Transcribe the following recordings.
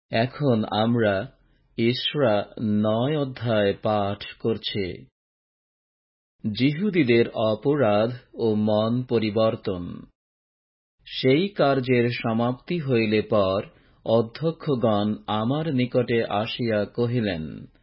এখন আমরা ইসরা ৯ অধ্যায় পাঠ করছি। যিহুদীদের অপরাধ ও মন পরিবর্তন। সেই কার্যের সমাপ্তি হইলে পর অধ্যক্ষগণ আমার নিকটে আসিয়া কহিলেন,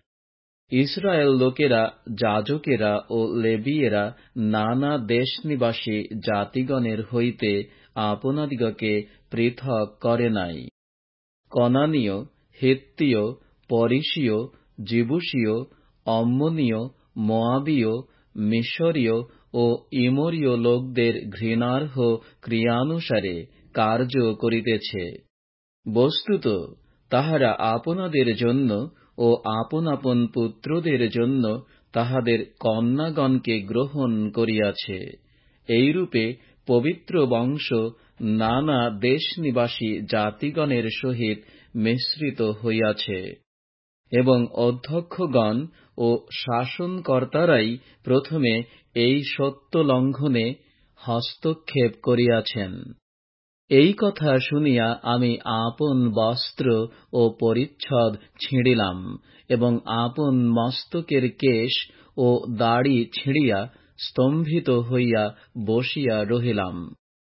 ইসরায়েল লোকেরা, যাজকেরা ও লেবীয়েরা নানা দেশনিবাসী জাতিগণের হইতে আপনাদিগকে পৃথক করে নাই। কনানীয়, হিত্তীয়, পরিসীয়, জিবুসীয়, অম্মনীয়, মোয়াবীয়, মিশরীয় ও ইমরীয় লোকদের ঘৃণার্হ ক্রিয়ানুসারে কার্য করিতেছে। বস্তুত তাহারা আপনাদের জন্য ও আপন আপন পুত্রদের জন্য তাহাদের কন্যাগণকে গ্রহণ করিয়াছে। এইরূপে পবিত্র বংশ নানা দেশনিবাসী জাতিগণের সহিত মিশ্রিত হইয়াছে, এবং অধ্যক্ষগণ ও শাসনকর্তারাই প্রথমে এই সত্য লঙ্ঘনে হস্তক্ষেপ করিয়াছেন। এই কথা শুনিয়া আমি আপন বস্ত্র ও পরিচ্ছদ ছিঁড়িলাম এবং আপন মস্তকের কেশ ও দাড়ি ছিঁড়িয়া স্তম্ভিত হইয়া বসিয়া রহিলাম।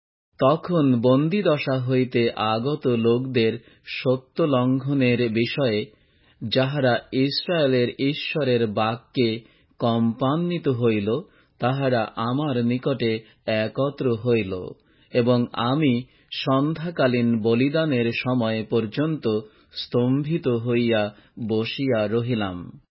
তখন বন্দীদশা হইতে আগত লোকদের সত্য লঙ্ঘনের বিষয়ে, যাহারা ইসরায়েলের ঈশ্বরের বাক্যে কম্পান্বিত হইল, তাহারা আমার নিকটে একত্র হইল, এবং আমি সন্ধ্যাকালীন বলিদানের সময় পর্যন্ত স্তম্ভিত হইয়া বসিয়া রহিলাম।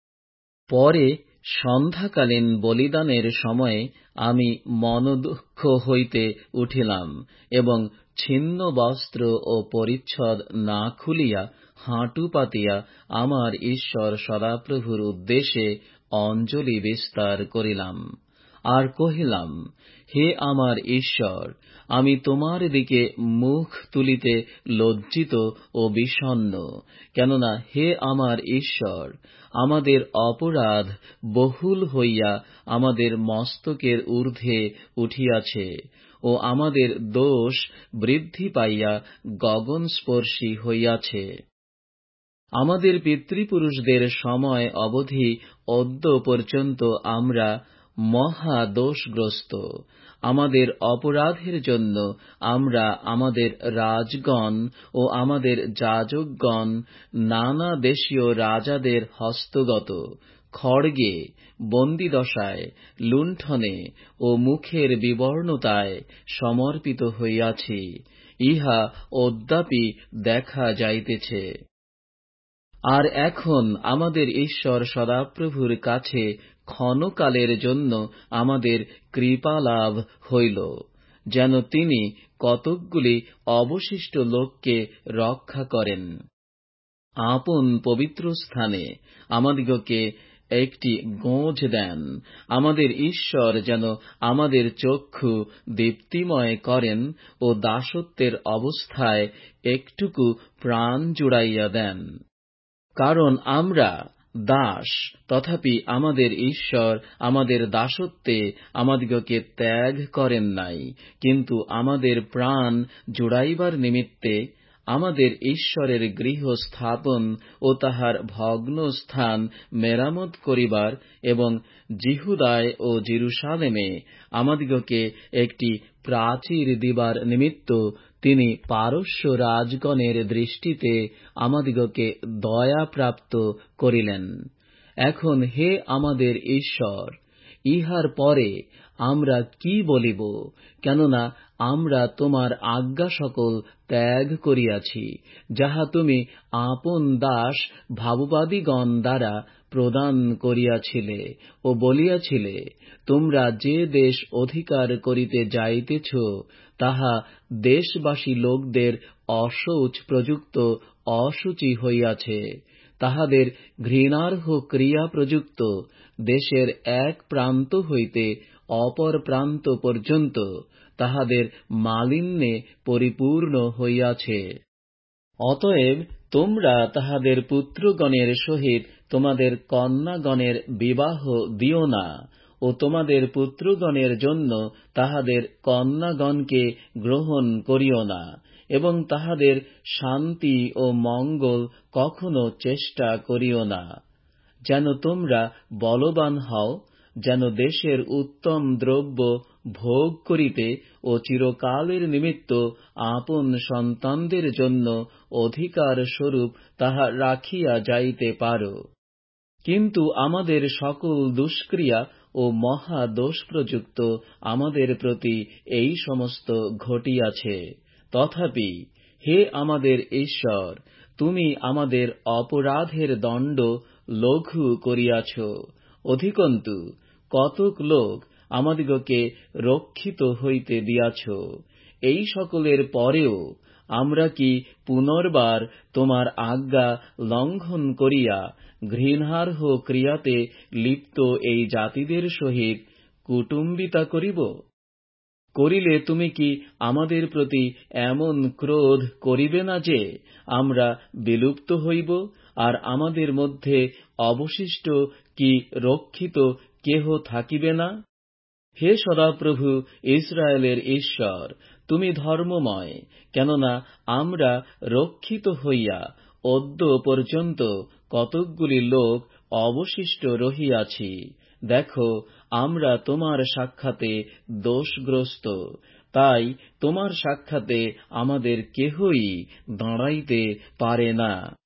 পরে সন্ধ্যাকালীন বলিদানের সময়ে আমি মনোদুঃখ হইতে উঠিলাম এবং ছিন্ন বস্ত্র ও পরিচ্ছদ না খুলিয়া হাঁটু পাতিয়া আমার ঈশ্বর সদাপ্রভুর উদ্দেশ্যে অঞ্জলি বিস্তার করিলাম, আর কহিলাম, হে আমার ঈশ্বর, আমি তোমার দিকে মুখ তুলিতে লজ্জিত ও বিষণ্ণ, কেননা হে আমার ঈশ্বর, আমাদের অপরাধ বহুল হইয়া আমাদের মস্তকের ঊর্ধ্বে উঠিয়াছে, ও আমাদের দোষ বৃদ্ধি পাইয়া গগনস্পর্শী হইয়াছে। আমাদের পিতৃপুরুষদের সময় অবধি অদ্য পর্যন্ত আমরা মহা দোষগ্রস্ত। আমাদের অপরাধের জন্য আমরা আমাদের রাজগণ ও আমাদের যাজকগণ নানা দেশীয় রাজাদের হস্তগত, খড়গে, বন্দীদশায়, লুণ্ঠনে ও মুখের বিবর্ণতায় সমর্পিত হইয়াছি। ইহা অদ্যাপি দেখা যাইতেছে। আর এখন আমাদের ঈশ্বর সদাপ্রভুর কাছে ক্ষণকালের জন্য আমাদের কৃপালাভ হইল, যেন তিনি কতকগুলি অবশিষ্ট লোককে রক্ষা করেন। আপন পবিত্র স্থানে আমাদিগকে একটি গোঁজ দেন। আমাদের ঈশ্বর যেন আমাদের চক্ষু দীপ্তিময় করেন ও দাসত্বের অবস্থায় একটুকু প্রাণ জুড়াইয়া দেন। কারণ আমরা দাস, তথাপি আমাদের ঈশ্বর আমাদের দাসত্বে আমাদিগকে ত্যাগ করেন নাই, কিন্তু আমাদের প্রাণ জুড়াইবার নিমিত্তে আমাদের ঈশ্বরের গৃহ স্থাপন ও তাহার ভগ্ন স্থান মেরামত করিবার এবং জিহুদায় ও জেরুসালেমে আমাদিগকে একটি প্রাচীর দিবার নিমিত্ত তিনি পারস্য রাজগণের দৃষ্টিতে আমাদিগকে দয়াপ্রাপ্ত করিলেন। এখন হে আমাদের ঈশ্বর, ইহার পরে আমরা কি বলিব? কেননা আমরা তোমার আজ্ঞা সকল ত্যাগ করিয়াছি, যাহা তুমি আপন দাস ভাববাদীগণ দ্বারা প্রদান করিয়াছিলে ও বলিয়াছিলে, তোমরা যে দেশ অধিকার করিতে যাইতেছ, তাহা দেশবাসী লোকদের অশৌচ প্রযুক্ত অশুচি হইয়াছে। তাহাদের ঘৃণার্হ ক্রিয়া প্রযুক্ত দেশের এক প্রান্ত হইতে অপর প্রান্ত পর্যন্ত তাহাদের মালিন্যে পরিপূর্ণ হইয়াছে। অতএব তোমরা তাহাদের পুত্রগণের সহিত তোমাদের কন্যাগণের বিবাহ দিও না, ও তোমাদের পুত্রগণের জন্য তাহাদের কন্যাগণকে গ্রহণ করিও না, এবং তাহাদের শান্তি ও মঙ্গল কখনো চেষ্টা করিও না। যেন তোমরা বলবান হও, যেন দেশের উত্তম দ্রব্য ভোগ করিতে ও চিরকালের নিমিত্ত আপন সন্তানদের জন্য অধিকার স্বরূপ তাহা রাখিয়া যাইতে পারো। কিন্তু আমাদের সকল দুষ্ক্রিয়া ও মহা দোষপ্রযুক্ত আমাদের প্রতি এই সমস্ত ঘটিয়াছে। তথাপি হে আমাদের ঈশ্বর, তুমি আমাদের অপরাধের দণ্ড লঘু করিয়াছ। অধিকন্তু কতক লোক আমাদিগকে রক্ষিত হইতে দিয়াছ। এই সকলের পরেও আমরা কি পুনর্বার তোমার আজ্ঞা লঙ্ঘন করিয়া ঘৃণার্হ ক্রিয়াতে লিপ্ত এই জাতিদের সহিত কুটুম্বিতা করিব? করিলে তুমি কি আমাদের প্রতি এমন ক্রোধ করিবে না যে আমরা বিলুপ্ত হইব, আর আমাদের মধ্যে অবশিষ্ট কি রক্ষিত কেহ থাকিবে না? হে সদাপ্রভু ইসরায়েলের ঈশ্বর, তুমি ধর্মময়, কেননা আমরা রক্ষিত হইয়া অদ্য পর্যন্ত কতকগুলি লোক অবশিষ্ট রহিয়াছি। দেখো, আমরা তোমার সাক্ষাতে দোষগ্রস্ত, তাই তোমার সাক্ষাতে আমাদের কেহই দাঁড়াইতে পারে না।